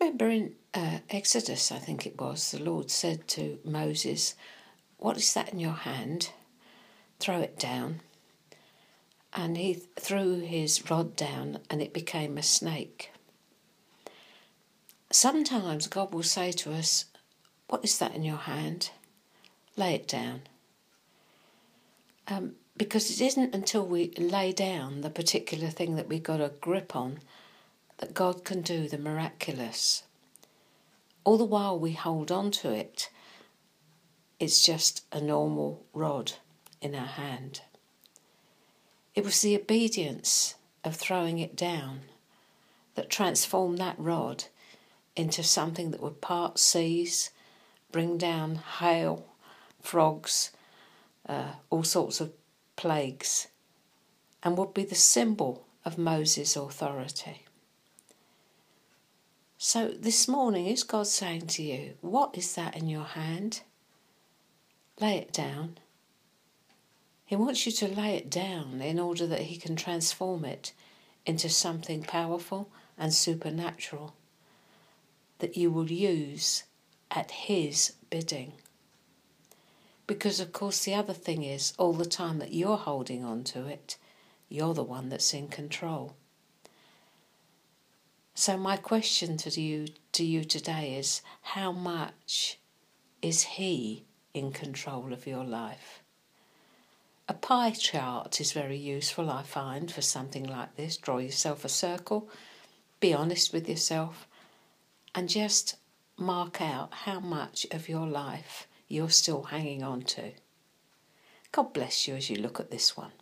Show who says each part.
Speaker 1: remember in Exodus, I think it was, the Lord said to Moses, "What is that in your hand? Throw it down." And he threw his rod down and it became a snake. Sometimes God will say to us, "What is that in your hand? Lay it down." Because it isn't until we lay down the particular thing that we've got a grip on that God can do the miraculous. All the while we hold on to it, it's just a normal rod in our hand. It was the obedience of throwing it down that transformed that rod into something that would part seas, bring down hail, frogs, all sorts of plagues, and would be the symbol of Moses' authority. So this morning, is God saying to you, what is that in your hand? Lay it down. He wants you to lay it down in order that he can transform it into something powerful and supernatural that you will use at his bidding. Because, of course, the other thing is, all the time that you're holding on to it, you're the one that's in control. So my question to you today is, how much is he in control of your life? A pie chart is very useful, I find, for something like this. Draw yourself a circle, be honest with yourself, and just mark out how much of your life you're still hanging on to. God bless you as you look at this one.